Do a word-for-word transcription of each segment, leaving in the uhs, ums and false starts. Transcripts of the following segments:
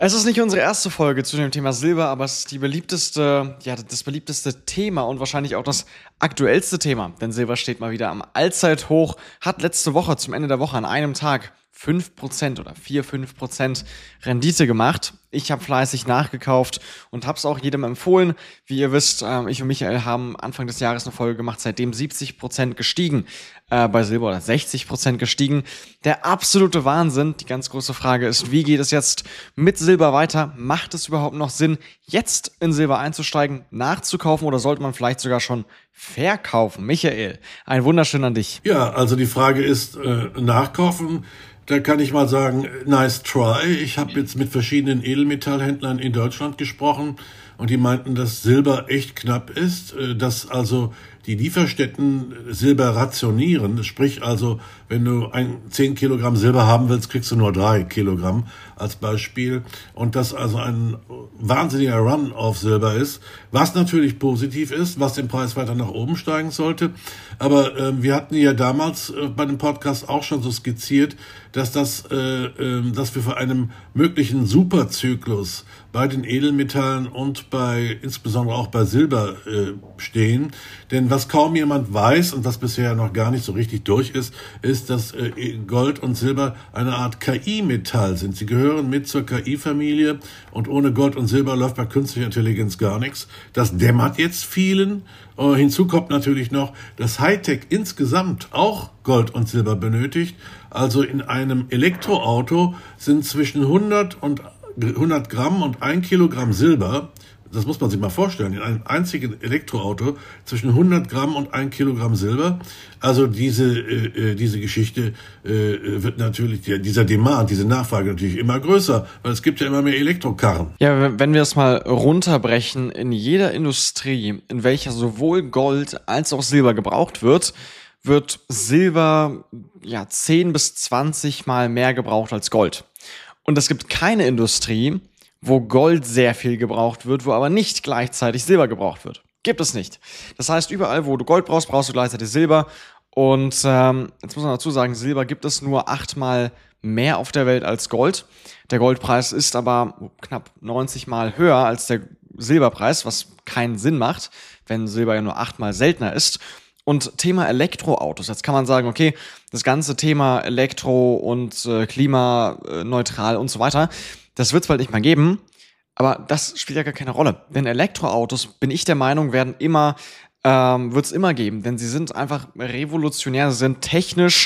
Es ist nicht unsere erste Folge zu dem Thema Silber, aber es ist die beliebteste, ja, das beliebteste Thema und wahrscheinlich auch das aktuellste Thema. Denn Silber steht mal wieder am Allzeithoch, hat letzte Woche zum Ende der Woche an einem Tag fünf Prozent oder vier, fünf Prozent Rendite gemacht. Ich habe fleißig nachgekauft und habe es auch jedem empfohlen. Wie ihr wisst, äh, ich und Michael haben Anfang des Jahres eine Folge gemacht, seitdem siebzig Prozent gestiegen äh, bei Silber oder sechzig Prozent gestiegen. Der absolute Wahnsinn. Die ganz große Frage ist, wie geht es jetzt mit Silber weiter? Macht es überhaupt noch Sinn, jetzt in Silber einzusteigen, nachzukaufen oder sollte man vielleicht sogar schon verkaufen? Michael, ein wunderschön an dich. Ja, also die Frage ist, äh, nachkaufen. Da kann ich mal sagen, nice try. Ich habe jetzt mit verschiedenen Edelmetallhändlern in Deutschland gesprochen und die meinten, dass Silber echt knapp ist, dass also die Lieferstätten Silber rationieren. Sprich also, wenn du ein zehn Kilogramm Silber haben willst, kriegst du nur drei Kilogramm als Beispiel. Und dass also ein wahnsinniger Run auf Silber ist, was natürlich positiv ist, was den Preis weiter nach oben steigen sollte. Aber äh, wir hatten ja damals äh, bei dem Podcast auch schon so skizziert, dass das, äh, äh, dass wir vor einem möglichen Superzyklus bei den Edelmetallen und bei insbesondere auch bei Silber äh, stehen. Denn was kaum jemand weiß und was bisher noch gar nicht so richtig durch ist, ist, dass äh, Gold und Silber eine Art K I-Metall sind. Sie gehören mit zur K I-Familie und ohne Gold und Silber läuft bei künstlicher Intelligenz gar nichts. Das dämmert jetzt vielen. Uh, hinzu kommt natürlich noch, dass Hightech insgesamt auch Gold und Silber benötigt. Also in einem Elektroauto sind zwischen hundert und hundert Gramm und ein Kilogramm Silber, das muss man sich mal vorstellen, in einem einzigen Elektroauto zwischen hundert Gramm und ein Kilogramm Silber. Also diese äh, diese Geschichte äh, wird natürlich, ja, dieser Demand, diese Nachfrage natürlich immer größer, weil es gibt ja immer mehr Elektrokarren. Ja, wenn wir es mal runterbrechen, in jeder Industrie, in welcher sowohl Gold als auch Silber gebraucht wird, wird Silber ja zehn bis zwanzig Mal mehr gebraucht als Gold. Und es gibt keine Industrie, wo Gold sehr viel gebraucht wird, wo aber nicht gleichzeitig Silber gebraucht wird. Gibt es nicht. Das heißt, überall, wo du Gold brauchst, brauchst du gleichzeitig Silber. Und ähm, jetzt muss man dazu sagen, Silber gibt es nur achtmal mehr auf der Welt als Gold. Der Goldpreis ist aber knapp neunzig Mal höher als der Silberpreis, was keinen Sinn macht, wenn Silber ja nur achtmal seltener ist. Und Thema Elektroautos. Jetzt kann man sagen, okay, das ganze Thema Elektro und äh, klimaneutral und so weiter, das wird es bald nicht mehr geben, aber das spielt ja gar keine Rolle. Denn Elektroautos, bin ich der Meinung, werden immer, ähm, wird es immer geben, denn sie sind einfach revolutionär, sie sind technisch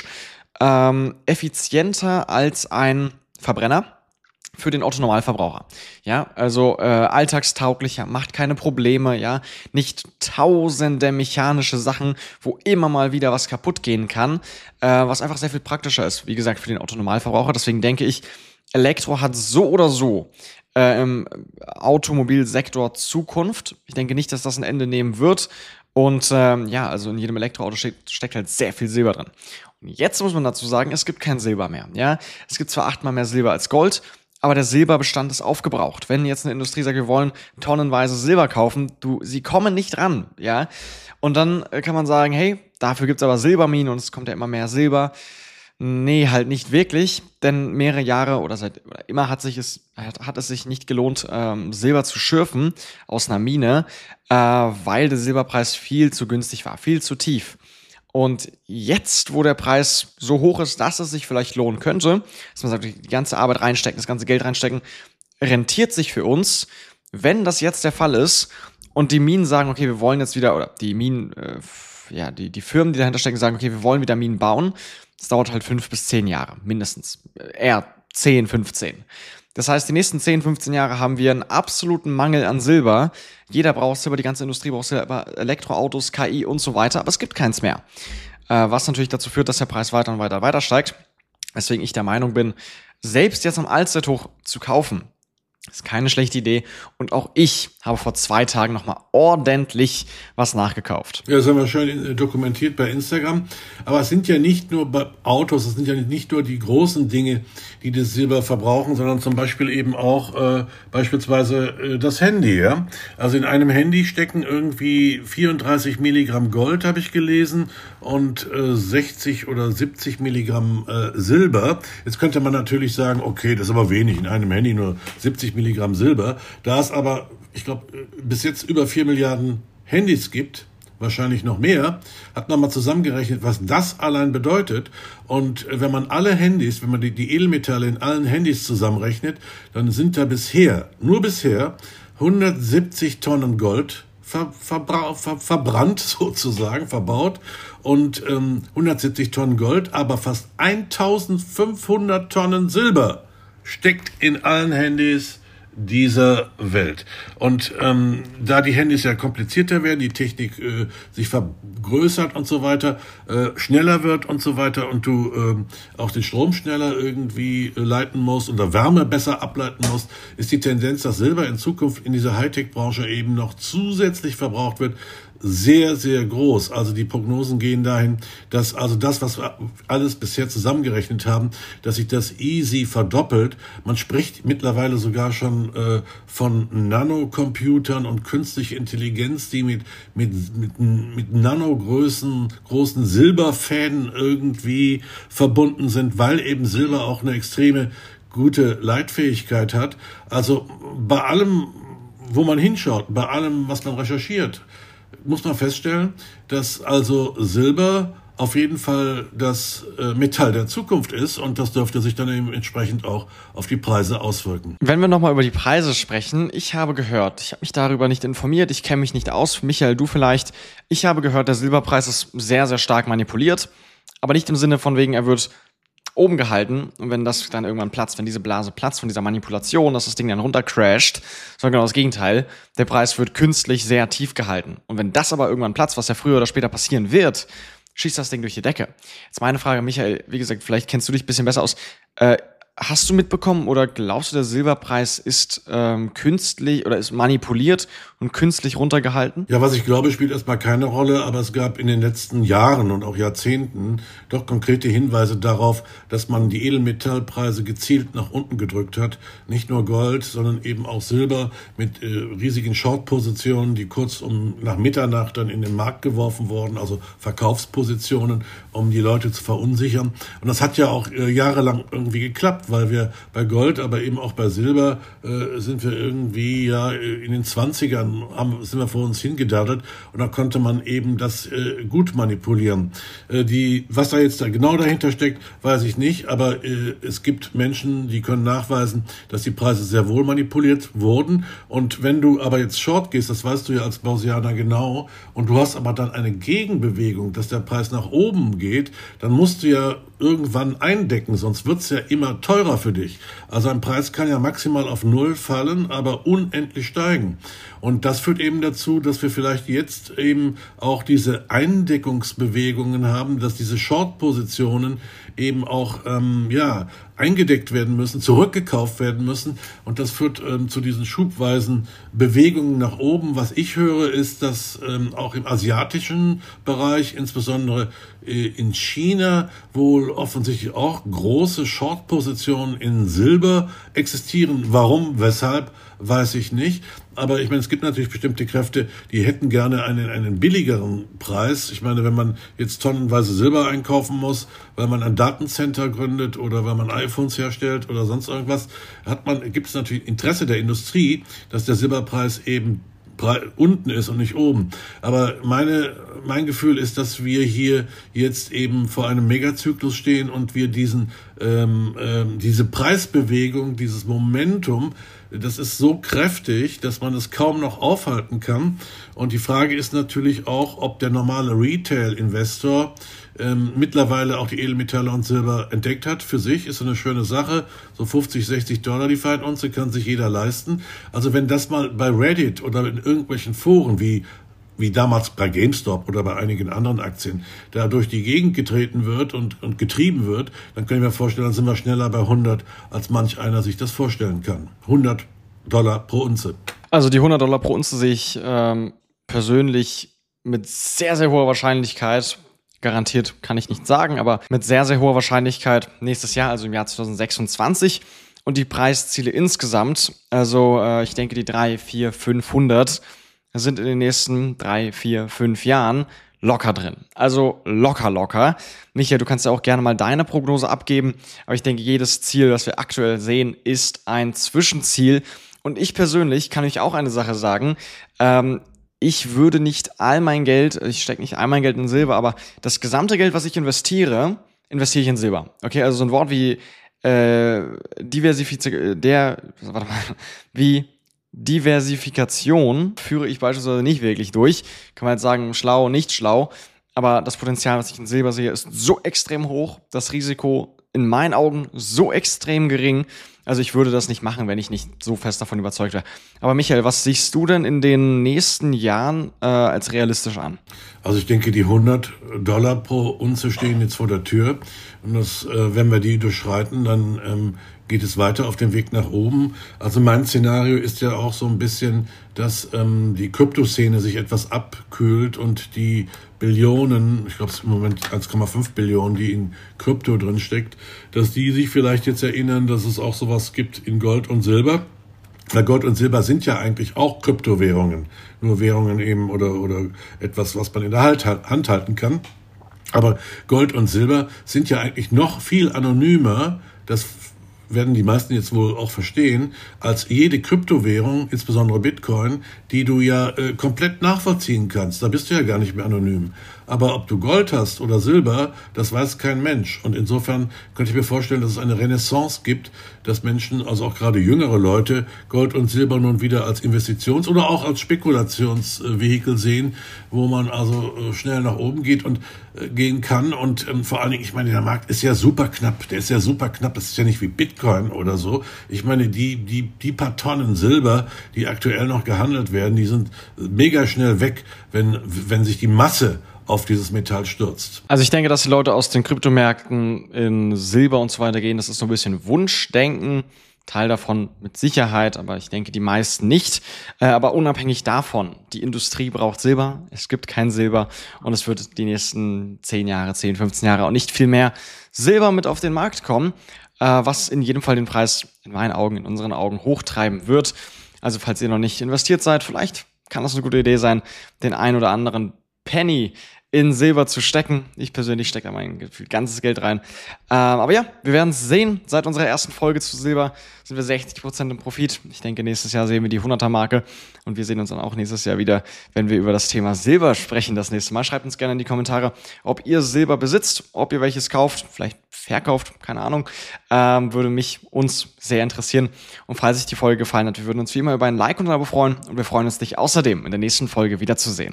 ähm, effizienter als ein Verbrenner für den Otto-Normalverbraucher. Ja, also äh, alltagstauglicher, macht keine Probleme, ja, nicht tausende mechanische Sachen, wo immer mal wieder was kaputt gehen kann, äh, was einfach sehr viel praktischer ist, wie gesagt, für den Otto-Normalverbraucher. Deswegen denke ich, Elektro hat so oder so äh, im Automobilsektor Zukunft. Ich denke nicht, dass das ein Ende nehmen wird. Und ähm, ja, also in jedem Elektroauto steckt, steckt halt sehr viel Silber drin. Und jetzt muss man dazu sagen, es gibt kein Silber mehr. Ja, es gibt zwar achtmal mehr Silber als Gold, aber der Silberbestand ist aufgebraucht. Wenn jetzt eine Industrie sagt, wir wollen tonnenweise Silber kaufen, du, sie kommen nicht ran, ja. Und dann kann man sagen, hey, dafür gibt's aber Silberminen und es kommt ja immer mehr Silber. Nee, halt nicht wirklich, denn mehrere Jahre oder seit oder immer hat sich es hat, hat es sich nicht gelohnt, ähm, Silber zu schürfen aus einer Mine, äh, weil der Silberpreis viel zu günstig war, viel zu tief. Und jetzt, wo der Preis so hoch ist, dass es sich vielleicht lohnen könnte, dass man sagt, die ganze Arbeit reinstecken, das ganze Geld reinstecken, rentiert sich für uns, wenn das jetzt der Fall ist und die Minen sagen, okay, wir wollen jetzt wieder, oder die Minen, äh, ja, die, die Firmen, die dahinter stecken, sagen, okay, wir wollen wieder Minen bauen. Das dauert halt fünf bis zehn Jahre, mindestens. Eher zehn, fünfzehn. Das heißt, die nächsten zehn, fünfzehn Jahre haben wir einen absoluten Mangel an Silber. Jeder braucht Silber, die ganze Industrie braucht Silber, Elektroautos, K I und so weiter, aber es gibt keins mehr. Äh, was natürlich dazu führt, dass der Preis weiter und weiter weiter steigt. Weswegen ich der Meinung bin, selbst jetzt am Allzeithoch zu kaufen, ist keine schlechte Idee. Und auch ich habe vor zwei Tagen nochmal ordentlich was nachgekauft. Ja, das haben wir schön dokumentiert bei Instagram. Aber es sind ja nicht nur bei Autos, es sind ja nicht nur die großen Dinge, die das Silber verbrauchen, sondern zum Beispiel eben auch äh, beispielsweise äh, das Handy. Ja? Also in einem Handy stecken irgendwie vierunddreißig Milligramm Gold, habe ich gelesen, und äh, sechzig oder siebzig Milligramm äh, Silber. Jetzt könnte man natürlich sagen, okay, das ist aber wenig, in einem Handy nur siebzig Milligramm Silber. Da es aber, ich glaube, bis jetzt über vier Milliarden Handys gibt, wahrscheinlich noch mehr, hat man mal zusammengerechnet, was das allein bedeutet. Und wenn man alle Handys, wenn man die, die Edelmetalle in allen Handys zusammenrechnet, dann sind da bisher, nur bisher, hundertsiebzig Tonnen Gold ver, verbra, ver, verbrannt sozusagen, verbaut und ähm, hundertsiebzig Tonnen Gold, aber fast eintausendfünfhundert Tonnen Silber steckt in allen Handys dieser Welt. Und ähm, da die Handys ja komplizierter werden, die Technik äh, sich vergrößert und so weiter, äh, schneller wird und so weiter und du äh, auch den Strom schneller irgendwie äh, leiten musst oder Wärme besser ableiten musst, ist die Tendenz, dass Silber in Zukunft in dieser Hightech-Branche eben noch zusätzlich verbraucht wird, sehr, sehr groß. Also die Prognosen gehen dahin, dass also das, was wir alles bisher zusammengerechnet haben, dass sich das easy verdoppelt. Man spricht mittlerweile sogar schon äh, von Nanocomputern und künstliche Intelligenz, die mit mit mit, mit Nanogrößen, großen Silberfäden irgendwie verbunden sind, weil eben Silber auch eine extreme gute Leitfähigkeit hat. Also bei allem, wo man hinschaut, bei allem, was man recherchiert, muss man feststellen, dass also Silber auf jeden Fall das äh, Metall der Zukunft ist und das dürfte sich dann eben entsprechend auch auf die Preise auswirken. Wenn wir nochmal über die Preise sprechen, ich habe gehört, ich habe mich darüber nicht informiert, ich kenne mich nicht aus, Michael, du vielleicht, ich habe gehört, der Silberpreis ist sehr, sehr stark manipuliert, aber nicht im Sinne von wegen, er wird oben gehalten und wenn das dann irgendwann platzt, wenn diese Blase platzt von dieser Manipulation, dass das Ding dann runtercrasht, sondern genau das Gegenteil, der Preis wird künstlich sehr tief gehalten. Und wenn das aber irgendwann platzt, was ja früher oder später passieren wird, schießt das Ding durch die Decke. Jetzt meine Frage, Michael, wie gesagt, vielleicht kennst du dich ein bisschen besser aus. Äh, hast du mitbekommen oder glaubst du, der Silberpreis ist ähm, künstlich oder ist manipuliert und künstlich runtergehalten? Ja, was ich glaube, spielt erstmal keine Rolle, aber es gab in den letzten Jahren und auch Jahrzehnten doch konkrete Hinweise darauf, dass man die Edelmetallpreise gezielt nach unten gedrückt hat. Nicht nur Gold, sondern eben auch Silber mit äh, riesigen Short-Positionen, die kurz um nach Mitternacht dann in den Markt geworfen wurden, also Verkaufspositionen, um die Leute zu verunsichern. Und das hat ja auch äh, jahrelang irgendwie geklappt, weil wir bei Gold, aber eben auch bei Silber äh, sind wir irgendwie ja in den zwanzigern haben, sind wir vor uns hingedaddelt und da konnte man eben das äh, gut manipulieren. Äh, die, was da jetzt da genau dahinter steckt, weiß ich nicht, aber äh, es gibt Menschen, die können nachweisen, dass die Preise sehr wohl manipuliert wurden und wenn du aber jetzt short gehst, das weißt du ja als Börsianer genau, und du hast aber dann eine Gegenbewegung, dass der Preis nach oben geht, dann musst du ja irgendwann eindecken, sonst wird's ja immer teurer für dich. Also ein Preis kann ja maximal auf Null fallen, aber unendlich steigen. Und das führt eben dazu, dass wir vielleicht jetzt eben auch diese Eindeckungsbewegungen haben, dass diese Short-Positionen eben auch ähm, ja eingedeckt werden müssen, zurückgekauft werden müssen. Und das führt ähm, zu diesen schubweisen Bewegungen nach oben. Was ich höre, ist, dass ähm, auch im asiatischen Bereich, insbesondere äh, in China, wohl offensichtlich auch große Short-Positionen in Silber existieren. Warum, weshalb, weiß ich nicht. Aber ich meine, es gibt natürlich bestimmte Kräfte, die hätten gerne einen, einen billigeren Preis. Ich meine, wenn man jetzt tonnenweise Silber einkaufen muss, weil man ein Datencenter gründet oder weil man iPhones herstellt oder sonst irgendwas, hat man, gibt es natürlich Interesse der Industrie, dass der Silberpreis eben unten ist und nicht oben. Aber meine, mein Gefühl ist, dass wir hier jetzt eben vor einem Megazyklus stehen und wir diesen, ähm, ähm, diese Preisbewegung, dieses Momentum, das ist so kräftig, dass man es kaum noch aufhalten kann. Und die Frage ist natürlich auch, ob der normale Retail-Investor ähm, mittlerweile auch die Edelmetalle und Silber entdeckt hat. Für sich ist so eine schöne Sache. So fünfzig, sechzig Dollar die Feinunze kann sich jeder leisten. Also wenn das mal bei Reddit oder in irgendwelchen Foren wie wie damals bei GameStop oder bei einigen anderen Aktien, da durch die Gegend getreten wird und, und getrieben wird, dann kann ich mir vorstellen, dann sind wir schneller bei hundert, als manch einer sich das vorstellen kann. hundert Dollar pro Unze. Also die hundert Dollar pro Unze sehe ich ähm, persönlich mit sehr, sehr hoher Wahrscheinlichkeit, garantiert kann ich nicht sagen, aber mit sehr, sehr hoher Wahrscheinlichkeit nächstes Jahr, also im Jahr zwanzig sechsundzwanzig. Und die Preisziele insgesamt, also äh, ich denke die drei, vier, fünfhundert sind in den nächsten drei, vier, fünf Jahren locker drin. Also locker, locker. Michael, du kannst ja auch gerne mal deine Prognose abgeben, aber ich denke, jedes Ziel, das wir aktuell sehen, ist ein Zwischenziel. Und ich persönlich kann euch auch eine Sache sagen, ähm, ich würde nicht all mein Geld, ich stecke nicht all mein Geld in Silber, aber das gesamte Geld, was ich investiere, investiere ich in Silber. Okay, also so ein Wort wie äh, Diversifizierung, der, warte mal, wie Diversifikation führe ich beispielsweise nicht wirklich durch. Kann man jetzt sagen, schlau, nicht schlau, aber das Potenzial, was ich in Silber sehe, ist so extrem hoch, das Risiko in meinen Augen so extrem gering. Also ich würde das nicht machen, wenn ich nicht so fest davon überzeugt wäre. Aber Michael, was siehst du denn in den nächsten Jahren äh, als realistisch an? Also ich denke, die hundert Dollar pro Unze stehen jetzt vor der Tür. Und das, äh, wenn wir die durchschreiten, dann ähm, geht es weiter auf dem Weg nach oben. Also mein Szenario ist ja auch so ein bisschen, dass ähm, die Kryptoszene sich etwas abkühlt und die Billionen, ich glaube es ist im Moment eins Komma fünf Billionen, die in Krypto drin steckt, dass die sich vielleicht jetzt erinnern, dass es auch sowas gibt in Gold und Silber. Weil Gold und Silber sind ja eigentlich auch Kryptowährungen, nur Währungen eben oder oder etwas, was man in der Hand halten kann. Aber Gold und Silber sind ja eigentlich noch viel anonymer, das werden die meisten jetzt wohl auch verstehen, als jede Kryptowährung, insbesondere Bitcoin, die du ja äh, komplett nachvollziehen kannst. Da bist du ja gar nicht mehr anonym. Aber ob du Gold hast oder Silber, das weiß kein Mensch. Und insofern könnte ich mir vorstellen, dass es eine Renaissance gibt, dass Menschen, also auch gerade jüngere Leute, Gold und Silber nun wieder als Investitions- oder auch als Spekulationsvehikel sehen, wo man also schnell nach oben geht und äh, gehen kann. Und ähm, vor allen Dingen, ich meine, der Markt ist ja super knapp. Der ist ja super knapp. Das ist ja nicht wie Bitcoin oder so. Ich meine, die, die, die paar Tonnen Silber, die aktuell noch gehandelt werden, die sind mega schnell weg, wenn, wenn sich die Masse auf dieses Metall stürzt. Also ich denke, dass die Leute aus den Kryptomärkten in Silber und so weiter gehen, das ist so ein bisschen Wunschdenken. Teil davon mit Sicherheit, aber ich denke, die meisten nicht. Äh, aber unabhängig davon, die Industrie braucht Silber, es gibt kein Silber und es wird die nächsten zehn Jahre, zehn, fünfzehn Jahre und nicht viel mehr Silber mit auf den Markt kommen, äh, was in jedem Fall den Preis in meinen Augen, in unseren Augen hochtreiben wird. Also falls ihr noch nicht investiert seid, vielleicht kann das eine gute Idee sein, den ein oder anderen Penny in Silber zu stecken. Ich persönlich stecke da mein ganzes Geld rein. Ähm, aber ja, wir werden es sehen. Seit unserer ersten Folge zu Silber sind wir sechzig Prozent im Profit. Ich denke, nächstes Jahr sehen wir die hunderter-Marke und wir sehen uns dann auch nächstes Jahr wieder, wenn wir über das Thema Silber sprechen das nächste Mal. Schreibt uns gerne in die Kommentare, ob ihr Silber besitzt, ob ihr welches kauft, vielleicht verkauft, keine Ahnung. Ähm, würde mich uns sehr interessieren. Und falls euch die Folge gefallen hat, wir würden uns wie immer über ein Like und ein Abo freuen und wir freuen uns, dich außerdem in der nächsten Folge wiederzusehen.